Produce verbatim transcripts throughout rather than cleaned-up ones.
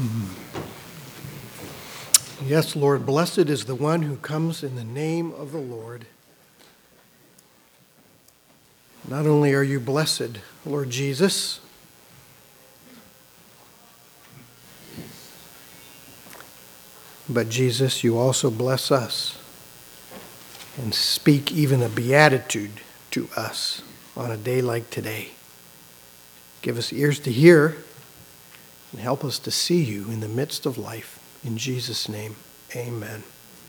Yes, Lord, blessed is the one who comes in the name of the Lord. Not only are you blessed, Lord Jesus, but Jesus, you also bless us and speak even a beatitude to us on a day like today. Give us ears to hear and help us to see you in the midst of life. In Jesus' name, amen.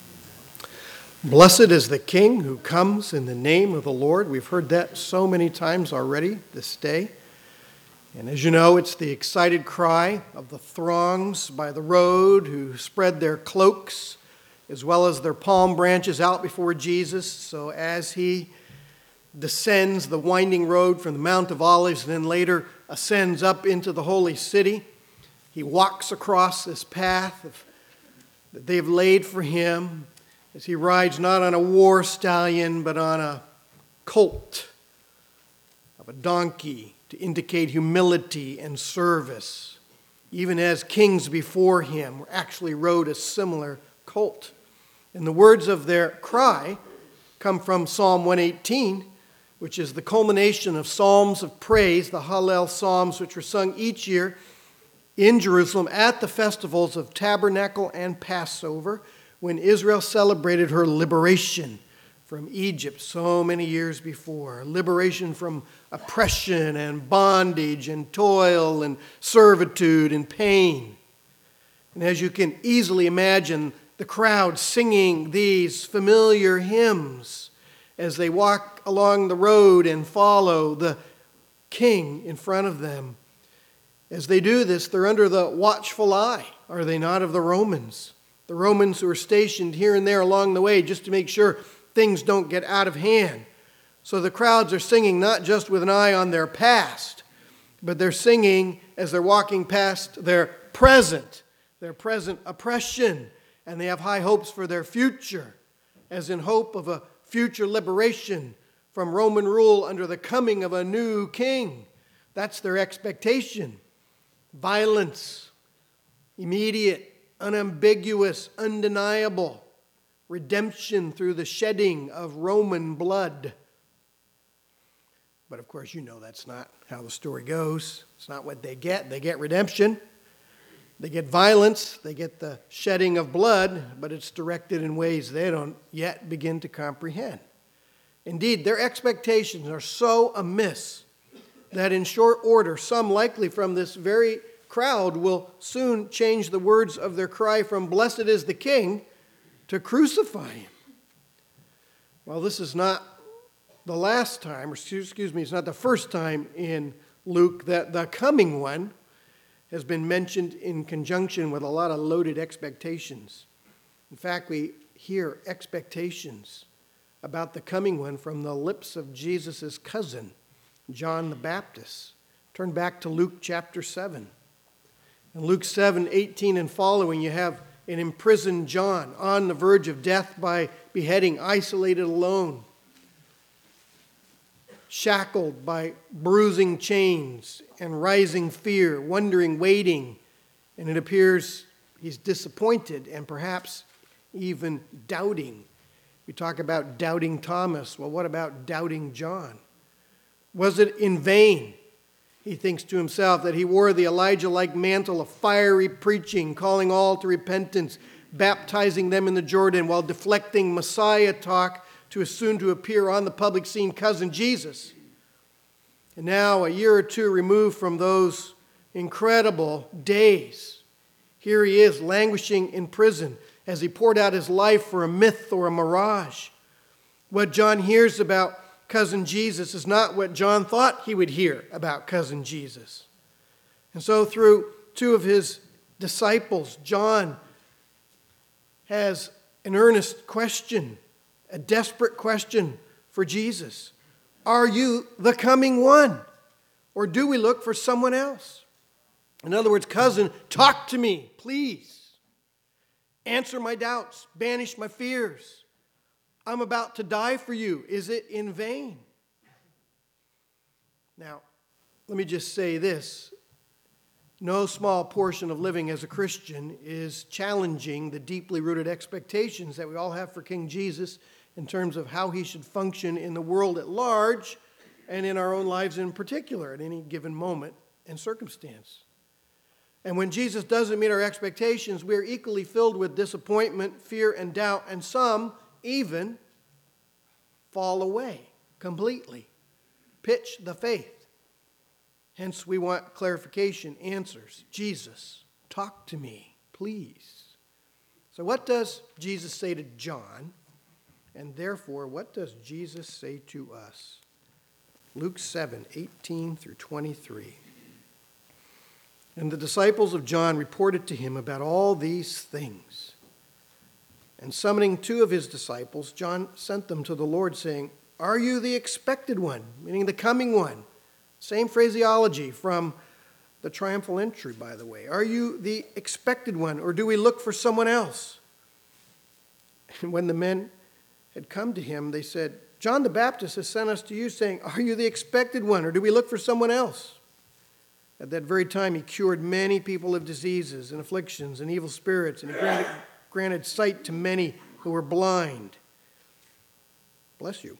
Blessed is the King who comes in the name of the Lord. We've heard that so many times already this day. And as you know, it's the excited cry of the throngs by the road who spread their cloaks as well as their palm branches out before Jesus. So as he descends the winding road from the Mount of Olives and then later ascends up into the holy city, he walks across this path of, that they've laid for him as he rides not on a war stallion but on a colt of a donkey to indicate humility and service, even as kings before him actually rode a similar colt. And the words of their cry come from Psalm one eighteen, which is the culmination of psalms of praise, the Hallel psalms, which were sung each year in Jerusalem at the festivals of Tabernacle and Passover, when Israel celebrated her liberation from Egypt so many years before. Liberation from oppression and bondage and toil and servitude and pain. And as you can easily imagine, the crowd singing these familiar hymns as they walk along the road and follow the king in front of them. As they do this, they're under the watchful eye, are they not, of the Romans? The Romans who are stationed here and there along the way just to make sure things don't get out of hand. So the crowds are singing not just with an eye on their past, but they're singing as they're walking past their present, their present oppression, and they have high hopes for their future, as in hope of a future liberation from Roman rule under the coming of a new king. That's their expectation. Violence, immediate, unambiguous, undeniable. Redemption through the shedding of Roman blood. But of course, you know that's not how the story goes. It's not what they get. They get redemption. They get violence. They get the shedding of blood, but it's directed in ways they don't yet begin to comprehend. Indeed, their expectations are so amiss that in short order, some likely from this very crowd will soon change the words of their cry from "Blessed is the King" to "Crucify him." Well, this is not the last time, or excuse me, it's not the first time in Luke that the coming one has been mentioned in conjunction with a lot of loaded expectations. In fact, we hear expectations about the coming one from the lips of Jesus' cousin, John the Baptist. Turn back to Luke chapter seven. In Luke seven, eighteen and following, you have an imprisoned John on the verge of death by beheading, isolated alone, shackled by bruising chains and rising fear, wondering, waiting, and it appears he's disappointed and perhaps even doubting. We talk about doubting Thomas. Well, what about doubting John? Was it in vain, he thinks to himself, that he wore the Elijah-like mantle of fiery preaching, calling all to repentance, baptizing them in the Jordan, while deflecting Messiah talk to his soon-to-appear on the public scene cousin Jesus? And now, a year or two removed from those incredible days, here he is languishing in prison as he poured out his life for a myth or a mirage. What John hears about cousin Jesus is not what John thought he would hear about cousin Jesus. And so through two of his disciples, John has an earnest question, a desperate question for Jesus. Are you the coming one? Or do we look for someone else? In other words, cousin, talk to me, please. Answer my doubts, banish my fears. I'm about to die for you. Is it in vain? Now, let me just say this. No small portion of living as a Christian is challenging the deeply rooted expectations that we all have for King Jesus in terms of how he should function in the world at large and in our own lives in particular at any given moment and circumstance. And when Jesus doesn't meet our expectations, we are equally filled with disappointment, fear, and doubt, and some even fall away completely, pitch the faith. Hence, we want clarification, answers. Jesus, talk to me, please. So what does Jesus say to John? And therefore, what does Jesus say to us? Luke seven, eighteen through twenty-three. And the disciples of John reported to him about all these things. And summoning two of his disciples, John sent them to the Lord, saying, "Are you the expected one?" Meaning the coming one. Same phraseology from the triumphal entry, by the way. "Are you the expected one, or do we look for someone else?" And when the men had come to him, they said, "John the Baptist has sent us to you, saying, 'Are you the expected one, or do we look for someone else?'" At that very time, he cured many people of diseases and afflictions and evil spirits, and he granted, granted sight to many who were blind. Bless you.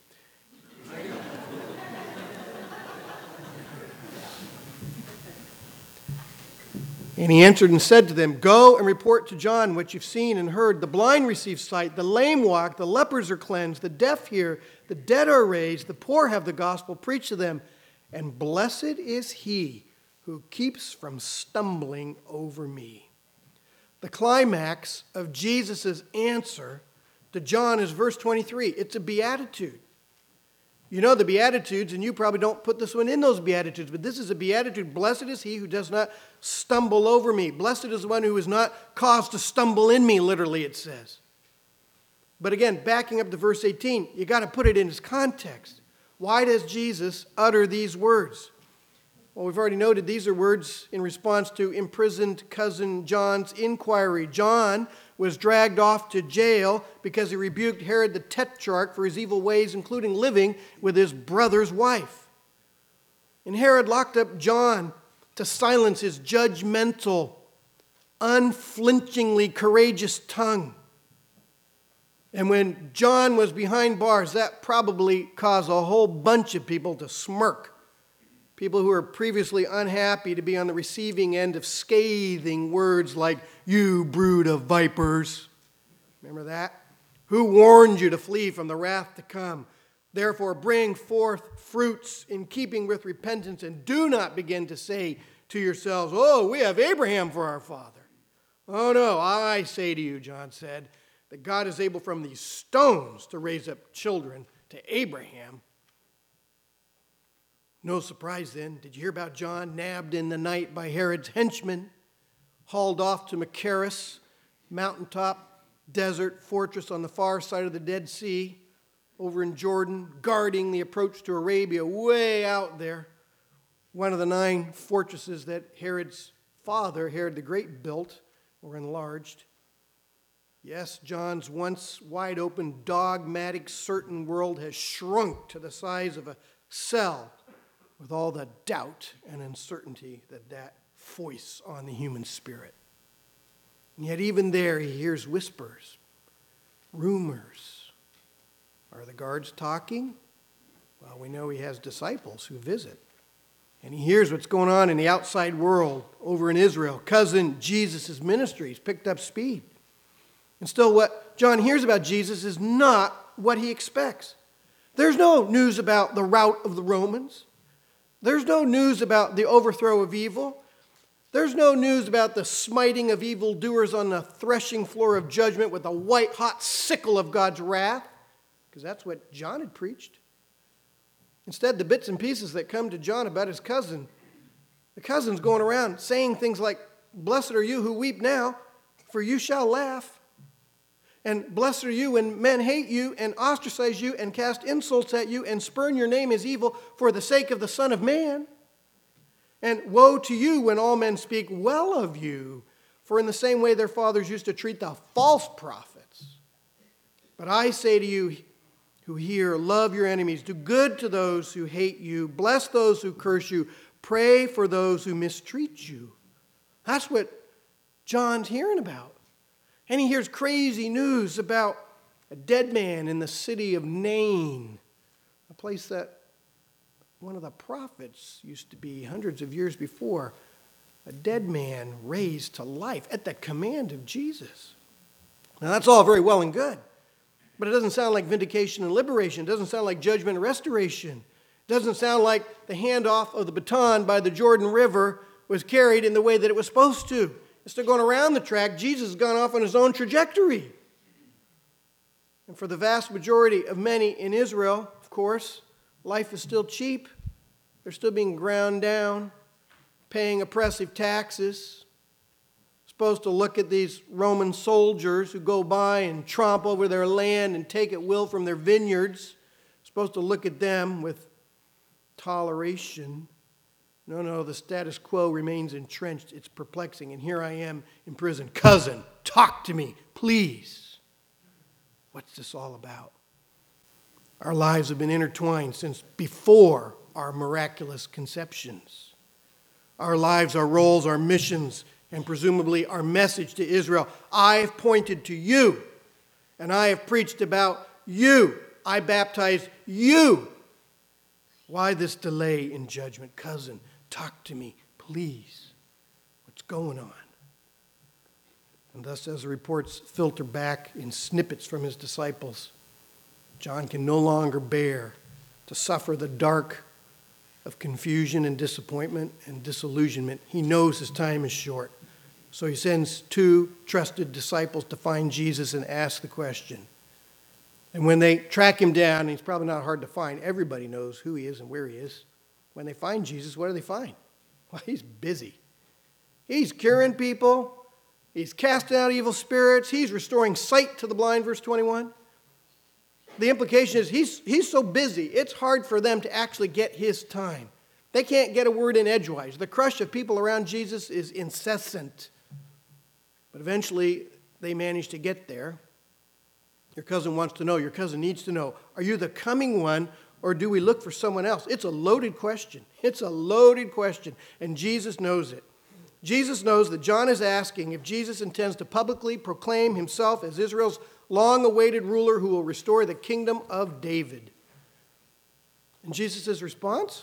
And he answered and said to them, "Go and report to John what you've seen and heard. The blind receive sight, the lame walk, the lepers are cleansed, the deaf hear, the dead are raised, the poor have the gospel preached to them. And blessed is he who keeps from stumbling over me." The climax of Jesus' answer to John is verse twenty-three. It's a beatitude. You know the Beatitudes, and you probably don't put this one in those Beatitudes, but this is a beatitude. Blessed is he who does not stumble over me. Blessed is the one who is not caused to stumble in me, literally it says. But again, backing up to verse eighteen, you got to put it in its context. Why does Jesus utter these words? Well, we've already noted these are words in response to imprisoned cousin John's inquiry. John was dragged off to jail because he rebuked Herod the Tetrarch for his evil ways, including living with his brother's wife. And Herod locked up John to silence his judgmental, unflinchingly courageous tongue. And when John was behind bars, that probably caused a whole bunch of people to smirk. People who were previously unhappy to be on the receiving end of scathing words like, "You brood of vipers." Remember that? "Who warned you to flee from the wrath to come? Therefore bring forth fruits in keeping with repentance, and do not begin to say to yourselves, 'Oh, we have Abraham for our father.' Oh no, I say to you," John said, "that God is able from these stones to raise up children to Abraham." No surprise then. Did you hear about John nabbed in the night by Herod's henchmen, hauled off to Machaerus, mountaintop, desert fortress on the far side of the Dead Sea, over in Jordan, guarding the approach to Arabia, way out there. One of the nine fortresses that Herod's father, Herod the Great, built or enlarged. Yes, John's once wide open, dogmatic, certain world has shrunk to the size of a cell, with all the doubt and uncertainty that that foists on the human spirit. And yet even there he hears whispers, rumors. Are the guards talking? Well, we know he has disciples who visit. And he hears what's going on in the outside world over in Israel. Cousin Jesus' ministry has picked up speed. And still what John hears about Jesus is not what he expects. There's no news about the rout of the Romans. There's no news about the overthrow of evil. There's no news about the smiting of evildoers on the threshing floor of judgment with the white-hot sickle of God's wrath, because that's what John had preached. Instead, the bits and pieces that come to John about his cousin, the cousin's going around saying things like, "Blessed are you who weep now, for you shall laugh. And blessed are you when men hate you and ostracize you and cast insults at you and spurn your name as evil for the sake of the Son of Man. And woe to you when all men speak well of you, for in the same way their fathers used to treat the false prophets. But I say to you who hear, love your enemies, do good to those who hate you, bless those who curse you, pray for those who mistreat you. That's what John's hearing about. And he hears crazy news about a dead man in the city of Nain, a place that one of the prophets used to be hundreds of years before. A dead man raised to life at the command of Jesus. Now that's all very well and good, but it doesn't sound like vindication and liberation. It doesn't sound like judgment and restoration. It doesn't sound like the handoff of the baton by the Jordan River was carried in the way that it was supposed to. Instead of going around the track, Jesus has gone off on his own trajectory. And for the vast majority of many in Israel, of course, life is still cheap. They're still being ground down, paying oppressive taxes. Supposed to look at these Roman soldiers who go by and tromp over their land and take at will from their vineyards. Supposed to look at them with toleration. No, no, the status quo remains entrenched. It's perplexing. And here I am in prison. Cousin, talk to me, please. What's this all about? Our lives have been intertwined since before our miraculous conceptions. Our lives, our roles, our missions, and presumably our message to Israel. I have pointed to you, and I have preached about you. I baptized you. Why this delay in judgment? Cousin, talk to me, please. What's going on? And thus, as the reports filter back in snippets from his disciples, John can no longer bear to suffer the dark of confusion and disappointment and disillusionment. He knows his time is short. So he sends two trusted disciples to find Jesus and ask the question. And when they track him down, and he's probably not hard to find, everybody knows who he is and where he is. When they find Jesus, what do they find? Well, he's busy. He's curing people. He's casting out evil spirits. He's restoring sight to the blind, verse twenty-one. The implication is he's, he's so busy, it's hard for them to actually get his time. They can't get a word in edgewise. The crush of people around Jesus is incessant. But eventually, they manage to get there. Your cousin wants to know, your cousin needs to know, are you the coming one, or do we look for someone else? It's a loaded question. It's a loaded question, and Jesus knows it. Jesus knows that John is asking if Jesus intends to publicly proclaim himself as Israel's long-awaited ruler who will restore the kingdom of David. And Jesus' response?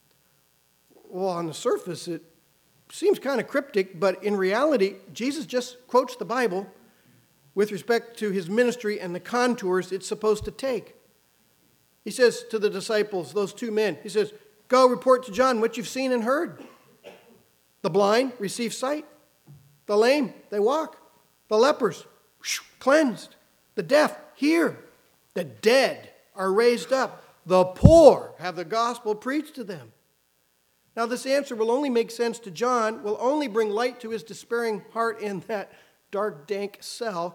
Well, on the surface, it seems kind of cryptic, but in reality, Jesus just quotes the Bible with respect to his ministry and the contours it's supposed to take. He says to the disciples, those two men, he says, go report to John what you've seen and heard. The blind receive sight. The lame, they walk. The lepers, whoosh, cleansed. The deaf hear. The dead are raised up. The poor have the gospel preached to them. Now, this answer will only make sense to John, will only bring light to his despairing heart in that dark, dank cell,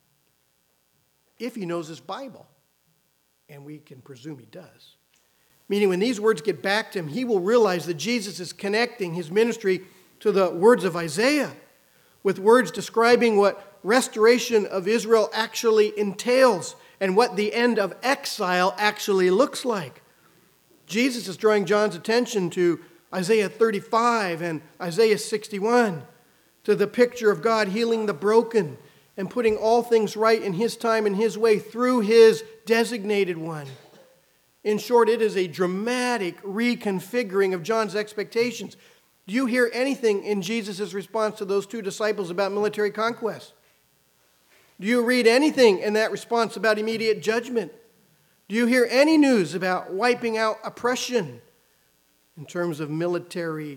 if he knows his Bible. And we can presume he does. Meaning, when these words get back to him, he will realize that Jesus is connecting his ministry to the words of Isaiah, with words describing what restoration of Israel actually entails and what the end of exile actually looks like. Jesus is drawing John's attention to Isaiah thirty-five and Isaiah sixty-one, to the picture of God healing the broken and putting all things right in his time and his way through his designated one. In short, it is a dramatic reconfiguring of John's expectations. Do you hear anything in Jesus' response to those two disciples about military conquest? Do you read anything in that response about immediate judgment? Do you hear any news about wiping out oppression in terms of military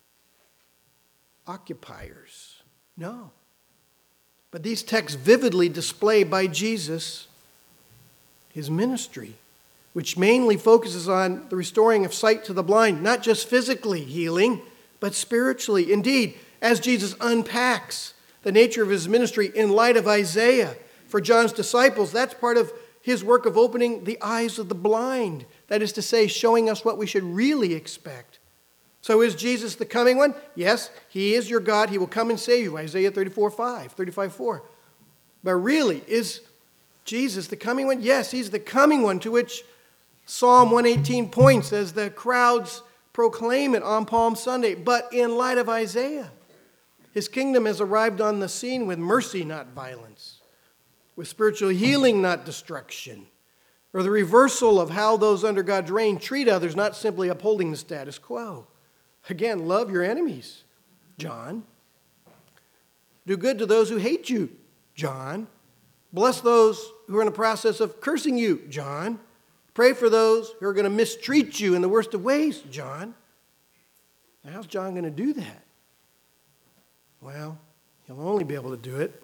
occupiers? No. But these texts vividly display by Jesus his ministry, which mainly focuses on the restoring of sight to the blind, not just physically healing, but spiritually. Indeed, as Jesus unpacks the nature of his ministry in light of Isaiah for John's disciples, that's part of his work of opening the eyes of the blind. That is to say, showing us what we should really expect. So is Jesus the coming one? Yes, he is your God. He will come and save you. Isaiah thirty-four five, thirty-five four. But really, is Jesus the coming one? Yes, he's the coming one, to which Psalm one eighteen points as the crowds proclaim it on Palm Sunday. But in light of Isaiah, His kingdom has arrived on the scene with mercy, not violence, with spiritual healing, not destruction, or the reversal of how those under God's reign treat others, not simply upholding the status quo. Again, love your enemies, John. Do good to those who hate you, John. Bless those who are in the process of cursing you, John. Pray for those who are going to mistreat you in the worst of ways, John. Now, how's John going to do that? Well, he'll only be able to do it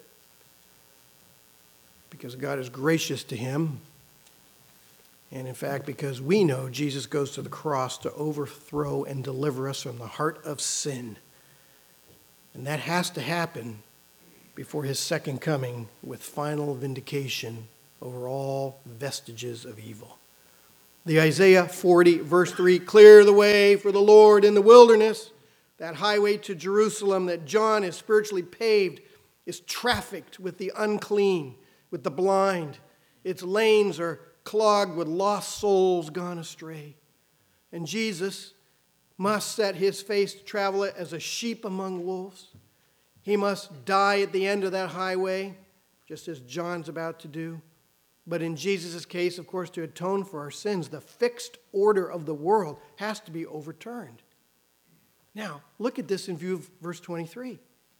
because God is gracious to him. And in fact, because we know Jesus goes to the cross to overthrow and deliver us from the heart of sin. And that has to happen before his second coming with final vindication over all vestiges of evil. The Isaiah forty, verse three, clear the way for the Lord in the wilderness. That highway to Jerusalem that John has spiritually paved is trafficked with the unclean, with the blind. Its lanes are clogged with lost souls gone astray. And Jesus must set his face to travel it as a sheep among wolves. He must die at the end of that highway, just as John's about to do. But in Jesus' case, of course, to atone for our sins, the fixed order of the world has to be overturned. Now, look at this in view of verse twenty-three.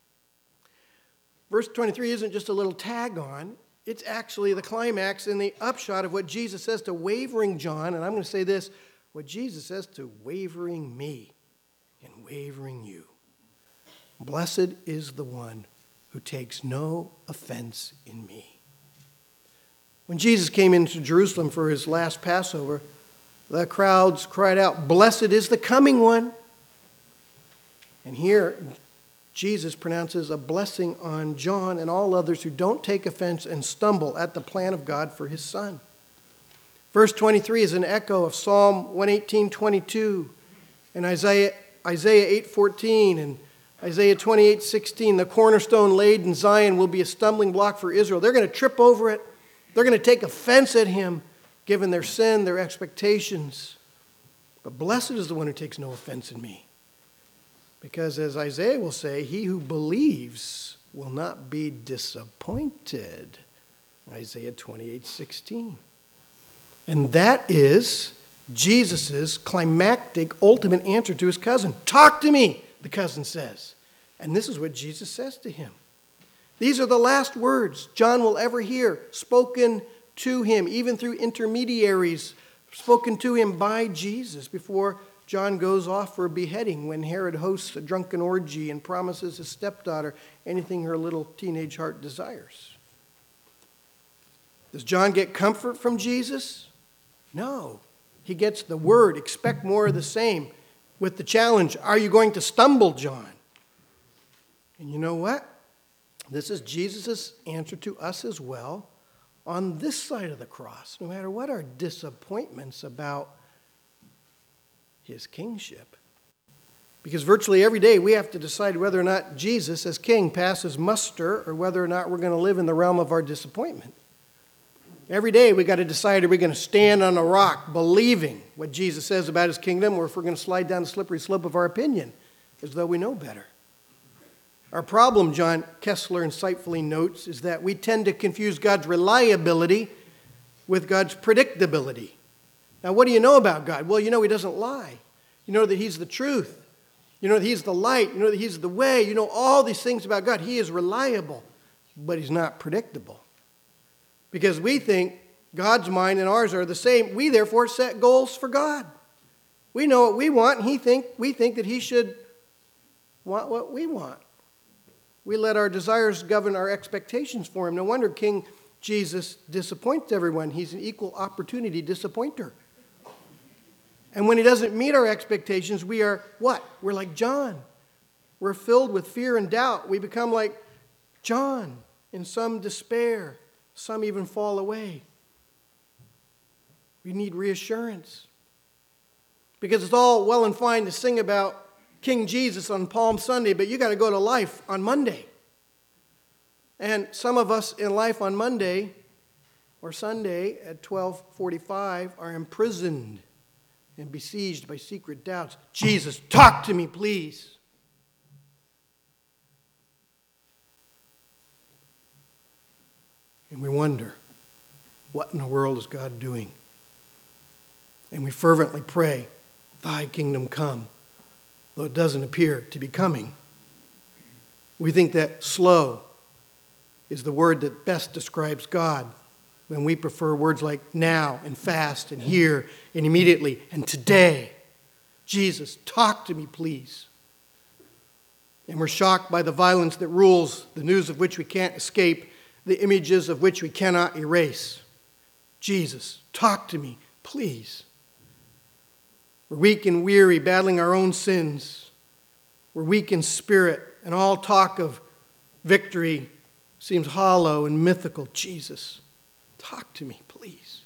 Verse twenty-three isn't just a little tag on. It's actually the climax and the upshot of what Jesus says to wavering John. And I'm going to say this, what Jesus says to wavering me and wavering you. Blessed is the one who takes no offense in me. When Jesus came into Jerusalem for his last Passover, the crowds cried out, blessed is the coming one. And here, Jesus pronounces a blessing on John and all others who don't take offense and stumble at the plan of God for his Son. Verse twenty-three is an echo of Psalm one eighteen, twenty-two, and Isaiah, Isaiah eight fourteen, and Isaiah twenty-eight sixteen. The cornerstone laid in Zion will be a stumbling block for Israel. They're going to trip over it. They're going to take offense at him, given their sin, their expectations. But blessed is the one who takes no offense in me. Because as Isaiah will say, he who believes will not be disappointed. Isaiah twenty-eight sixteen. And that is Jesus' climactic, ultimate answer to his cousin. Talk to me, the cousin says. And this is what Jesus says to him. These are the last words John will ever hear, spoken to him, even through intermediaries, spoken to him by Jesus before John goes off for a beheading when Herod hosts a drunken orgy and promises his stepdaughter anything her little teenage heart desires. Does John get comfort from Jesus? No. He gets the word, expect more of the same, with the challenge, are you going to stumble, John? And you know what? This is Jesus' answer to us as well on this side of the cross, no matter what our disappointments about his kingship. Because virtually every day we have to decide whether or not Jesus as king passes muster or whether or not we're going to live in the realm of our disappointment. Every day we got to decide, are we going to stand on a rock believing what Jesus says about his kingdom, or if we're going to slide down the slippery slope of our opinion as though we know better. Our problem, John Kessler insightfully notes, is that we tend to confuse God's reliability with God's predictability. Now, what do you know about God? Well, you know he doesn't lie. You know that he's the truth. You know that he's the light. You know that he's the way. You know all these things about God. He is reliable, but he's not predictable. Because we think God's mind and ours are the same. We therefore set goals for God. We know what we want, and he think, we think that he should want what we want. We let our desires govern our expectations for him. No wonder King Jesus disappoints everyone. He's an equal opportunity disappointer. And when he doesn't meet our expectations, we are what? We're like John. We're filled with fear and doubt. We become like John in some despair. Some even fall away. We need reassurance. Because it's all well and fine to sing about King Jesus on Palm Sunday, but you got to go to life on Monday. And some of us in life on Monday or Sunday at twelve forty-five are imprisoned and besieged by secret doubts. Jesus, talk to me, please. And we wonder, what in the world is God doing? And we fervently pray, thy kingdom come, though it doesn't appear to be coming. We think that slow is the word that best describes God, when we prefer words like now and fast and here and immediately and today. Jesus, talk to me, please. And we're shocked by the violence that rules, the news of which we can't escape, the images of which we cannot erase. Jesus, talk to me, please. We're weak and weary, battling our own sins. We're weak in spirit, and all talk of victory seems hollow and mythical. Jesus, talk to me, please.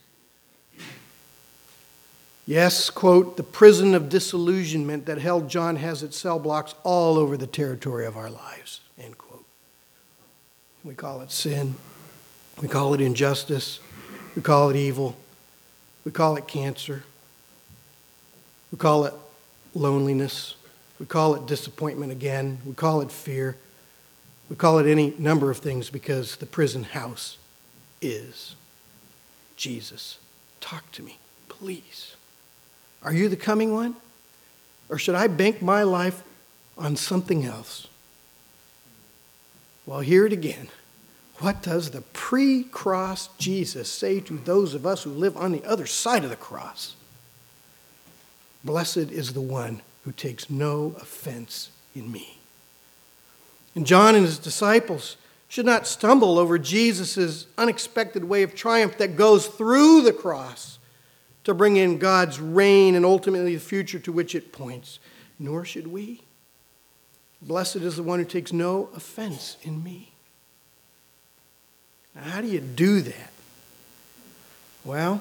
Yes, quote, the prison of disillusionment that held John has its cell blocks all over the territory of our lives, end quote. We call it sin. We call it injustice. We call it evil. We call it cancer. We call it loneliness. We call it disappointment again. We call it fear. We call it any number of things because the prison house is Jesus. Talk to me, please. Are you the coming one? Or should I bank my life on something else? Well, hear it again. What does the pre-cross Jesus say to those of us who live on the other side of the cross? Blessed is the one who takes no offense in me. And John and his disciples should not stumble over Jesus' unexpected way of triumph that goes through the cross to bring in God's reign and ultimately the future to which it points. Nor should we. Blessed is the one who takes no offense in me. Now, how do you do that? Well,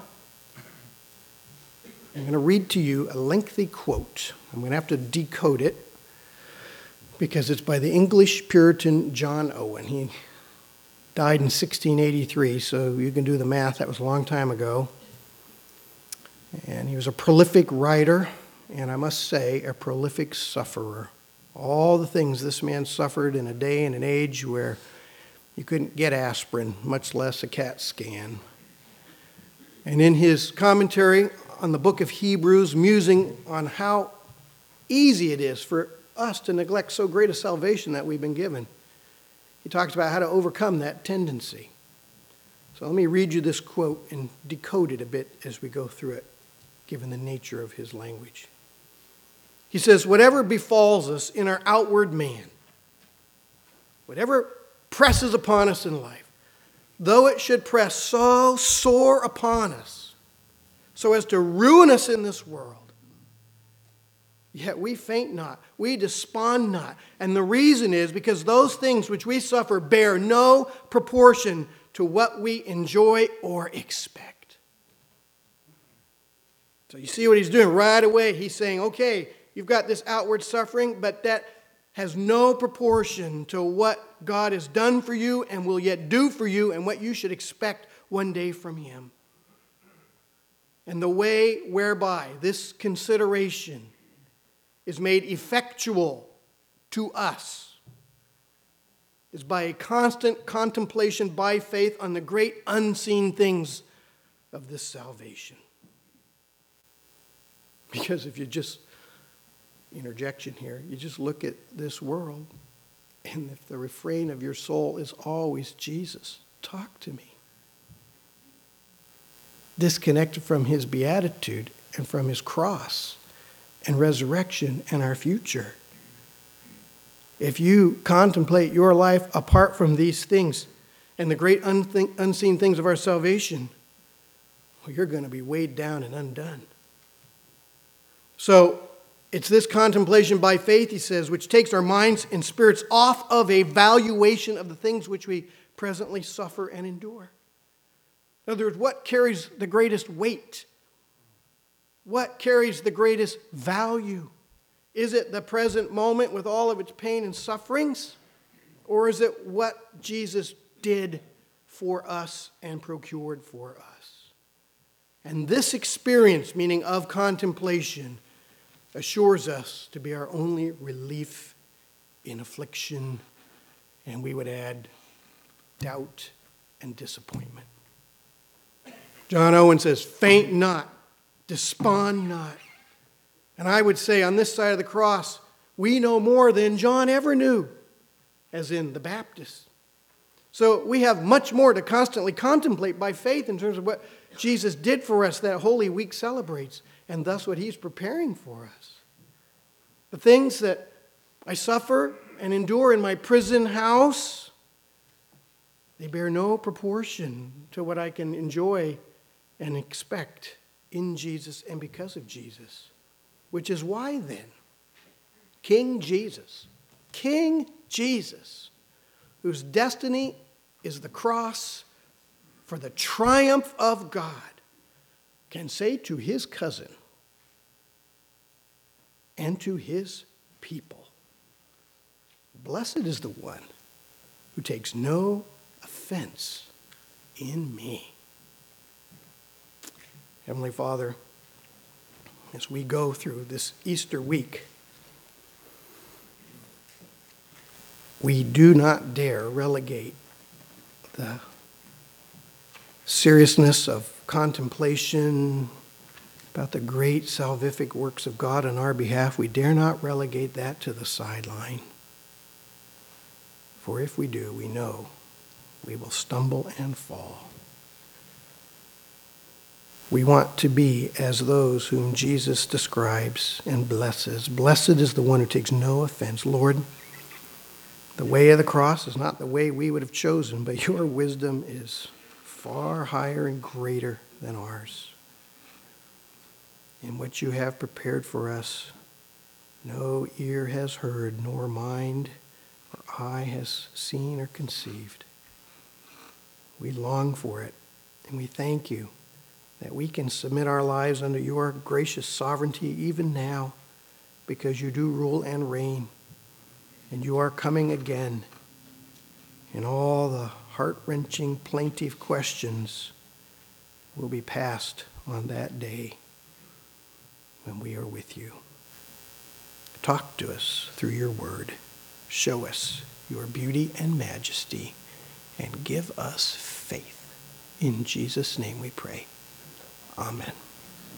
I'm going to read to you a lengthy quote. I'm going to have to decode it because it's by the English Puritan John Owen. He died in sixteen eighty-three, so you can do the math. That was a long time ago. And he was a prolific writer, and I must say, a prolific sufferer. All the things this man suffered in a day and an age where you couldn't get aspirin, much less a CAT scan. And in his commentary on the book of Hebrews, musing on how easy it is for us to neglect so great a salvation that we've been given, he talks about how to overcome that tendency. So let me read you this quote and decode it a bit as we go through it, given the nature of his language. He says, whatever befalls us in our outward man, whatever presses upon us in life, though it should press so sore upon us, so as to ruin us in this world, yet we faint not, we despond not. And the reason is because those things which we suffer bear no proportion to what we enjoy or expect. So you see what he's doing right away. He's saying, okay, you've got this outward suffering, but that has no proportion to what God has done for you and will yet do for you and what you should expect one day from him. And the way whereby this consideration is made effectual to us is by a constant contemplation by faith on the great unseen things of this salvation. Because if you just, interjection here, you just look at this world, and if the refrain of your soul is always, Jesus, talk to me, disconnected from his beatitude and from his cross and resurrection and our future. If you contemplate your life apart from these things and the great unthink, unseen things of our salvation, well, you're going to be weighed down and undone. So it's this contemplation by faith, he says, which takes our minds and spirits off of a valuation of the things which we presently suffer and endure. In other words, what carries the greatest weight? What carries the greatest value? Is it the present moment with all of its pain and sufferings? Or is it what Jesus did for us and procured for us? And this experience, meaning of contemplation, assures us to be our only relief in affliction, and we would add doubt and disappointment. John Owen says, faint not, despond not. And I would say on this side of the cross, we know more than John ever knew, as in the Baptist. So we have much more to constantly contemplate by faith in terms of what Jesus did for us that Holy Week celebrates, and thus what he's preparing for us. The things that I suffer and endure in my prison house, they bear no proportion to what I can enjoy and expect in Jesus and because of Jesus. Which is why then, King Jesus, King Jesus, whose destiny is the cross for the triumph of God, can say to his cousin and to his people, blessed is the one who takes no offense in me. Heavenly Father, as we go through this Easter week, we do not dare relegate the seriousness of contemplation about the great salvific works of God on our behalf. We dare not relegate that to the sideline. For if we do, we know we will stumble and fall. We want to be as those whom Jesus describes and blesses. Blessed is the one who takes no offense. Lord, the way of the cross is not the way we would have chosen, but your wisdom is far higher and greater than ours. In what you have prepared for us, no ear has heard, nor mind or eye has seen or conceived. We long for it, and we thank you that we can submit our lives under your gracious sovereignty even now, because you do rule and reign, and you are coming again. And all the heart-wrenching, plaintive questions will be passed on that day when we are with you. Talk to us through your word. Show us your beauty and majesty, and give us faith. In Jesus' name we pray. Amen.